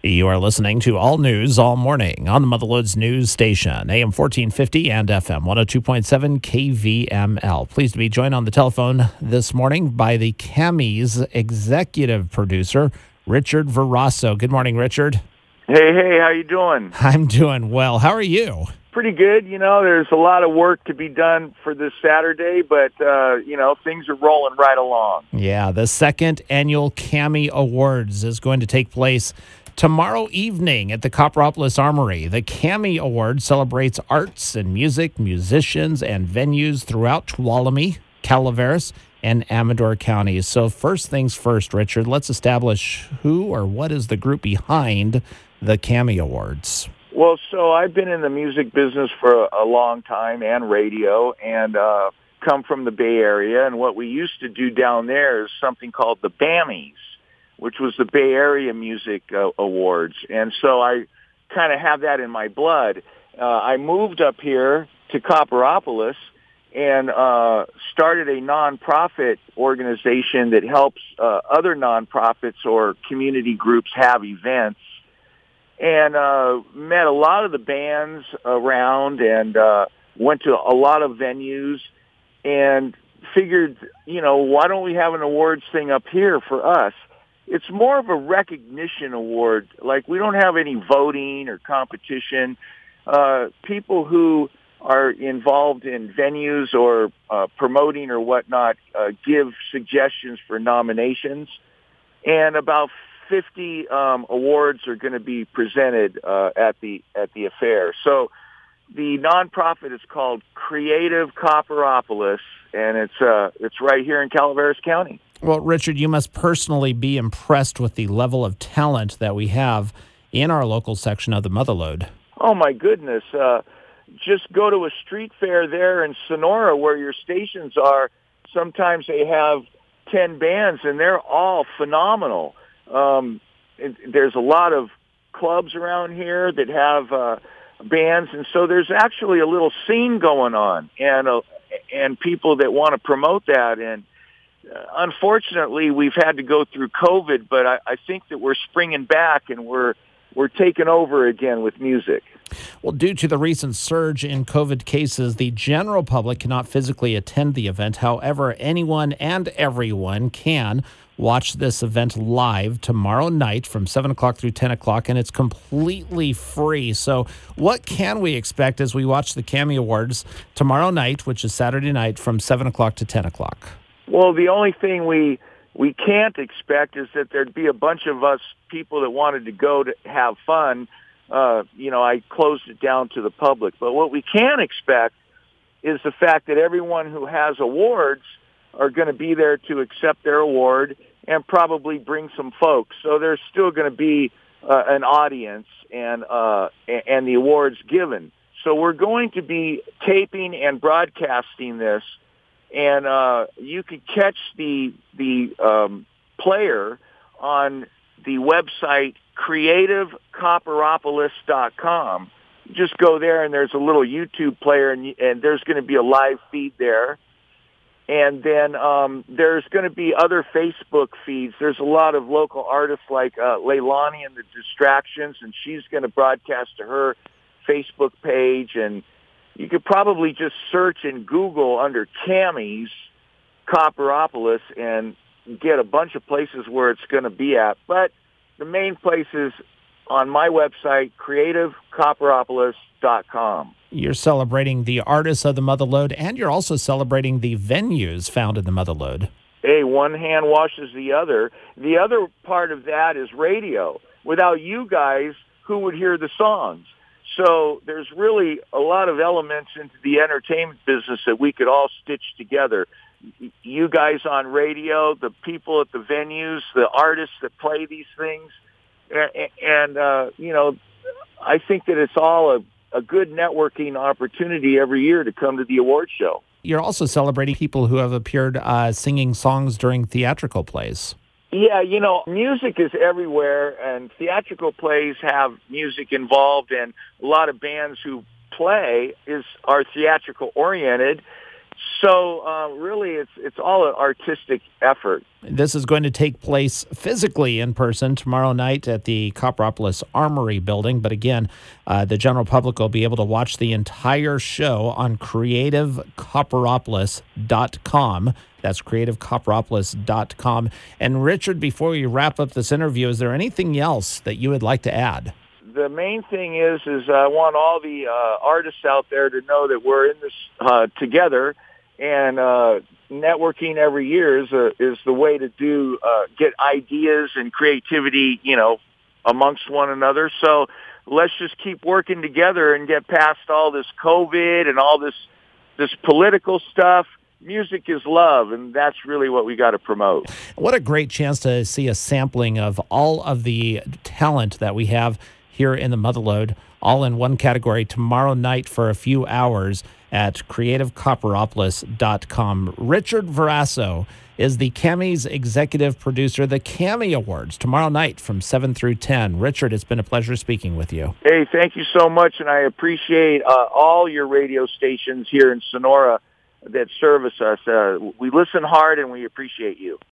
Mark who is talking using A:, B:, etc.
A: You are listening to All News All Morning on the Motherloads News Station, AM 1450 and FM 102.7 KVML. Pleased to be joined on the telephone this morning by the Cammy's executive producer, Richard Verasso. Good morning, Richard.
B: Hey, how you doing?
A: I'm doing well. How are you?
B: Pretty good. There's a lot of work to be done for this Saturday, but, things are rolling right along.
A: Yeah, the second annual Cammy Awards is going to take place tomorrow evening at the Copperopolis Armory. The Cammy Award celebrates arts and music, musicians, and venues throughout Tuolumne, Calaveras, and Amador counties. So first things first, Richard, let's establish who or what is the group behind the Cammy Awards.
B: Well, so I've been in the music business for a long time and radio and come from the Bay Area. And what we used to do down there is something called the BAMMys, which was the Bay Area Music Awards. And so I kind of have that in my blood. I moved up here to Copperopolis and started a nonprofit organization that helps other nonprofits or community groups have events. And met a lot of the bands around and went to a lot of venues and figured, why don't we have an awards thing up here for us? It's more of a recognition award. Like, we don't have any voting or competition. People who are involved in venues or promoting or whatnot give suggestions for nominations. And about 50 awards are going to be presented at the affair. So the nonprofit is called Creative Copperopolis, and it's right here in Calaveras County.
A: Well, Richard, you must personally be impressed with the level of talent that we have in our local section of the Motherlode.
B: Oh, my goodness. Just go to a street fair there in Sonora where your stations are. Sometimes they have 10 bands, and they're all phenomenal. There's a lot of clubs around here that have bands, and so there's actually a little scene going on, and people that want to promote that. And unfortunately, we've had to go through COVID, but I think that we're springing back and we're taking over again with music.
A: Well, due to the recent surge in COVID cases, the general public cannot physically attend the event. However, anyone and everyone can watch this event live tomorrow night from 7 o'clock through 10 o'clock, and it's completely free. So what can we expect as we watch the Cammy Awards tomorrow night, which is Saturday night, from 7 o'clock to 10 o'clock?
B: Well, the only thing we can't expect is that there'd be a bunch of us people that wanted to go to have fun. I closed it down to the public. But what we can expect is the fact that everyone who has awards are going to be there to accept their award and probably bring some folks. So there's still going to be an audience and the awards given. So we're going to be taping and broadcasting this, and you could catch the player on the website creativecopperopolis.com. Just go there, and there's a little YouTube player, and there's going to be a live feed there. And then there's going to be other Facebook feeds. There's a lot of local artists like Leilani and the Distractions, and she's going to broadcast to her Facebook page. And you could probably just search in Google under Cammy's Copperopolis and get a bunch of places where it's going to be at. But the main place is on my website, creativecopperopolis.com.
A: You're celebrating the artists of the Motherlode, and you're also celebrating the venues found in the Motherlode.
B: Hey, one hand washes the other. The other part of that is radio. Without you guys, who would hear the songs? So there's really a lot of elements into the entertainment business that we could all stitch together. You guys on radio, the people at the venues, the artists that play these things. And I think that it's all a good networking opportunity every year to come to the award show.
A: You're also celebrating people who have appeared singing songs during theatrical plays.
B: Yeah, music is everywhere, and theatrical plays have music involved, and a lot of bands who play are theatrical oriented. So really, it's all an artistic effort.
A: This is going to take place physically in person tomorrow night at the Copperopolis Armory building. But again, the general public will be able to watch the entire show on creativecopperopolis.com. That's creativecopperopolis.com. And Richard, before we wrap up this interview, is there anything else that you would like to add?
B: The main thing is I want all the artists out there to know that we're in this together, and networking every year is the way to do get ideas and creativity, amongst one another. So let's just keep working together and get past all this COVID and all this political stuff. Music is love, and that's really what we got to promote.
A: What a great chance to see a sampling of all of the talent that we have here in the Motherlode, all in one category tomorrow night for a few hours at creativecopperopolis.com. Richard Verasso is the Cammy's executive producer, the Cammy Awards, tomorrow night from 7 through 10. Richard, it's been a pleasure speaking with you.
B: Hey, thank you so much, and I appreciate all your radio stations here in Sonora that service us. We listen hard, and we appreciate you.